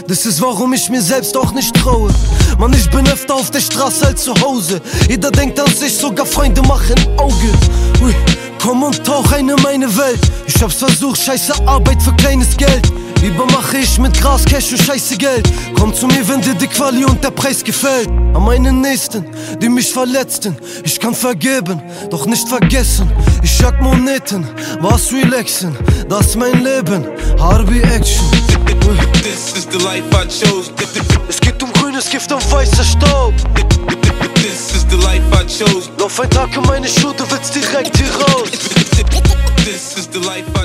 Das ist warum ich mir selbst auch nicht traue. Mann, ich bin öfter auf der Straße als zu Hause. Jeder denkt an sich, sogar Freunde machen Auge. Ui, komm und tauch ein in meine Welt. Ich hab's versucht, scheiße Arbeit für kleines Geld. Lieber mache ich mit Gras, Cash und scheiße Geld. Komm zu mir, wenn dir die Quali und der Preis gefällt. An meine Nächsten, die mich verletzten. Ich kann vergeben, doch nicht vergessen. Ich jag Moneten, was relaxen. Das ist mein Leben, Harbi Action. This is the life I chose. Es geht um grünes Gift und weißer Staub. This is the life I chose. Lauf ein Tag in meine Schuhe, du willst direkt hier raus. This is the life I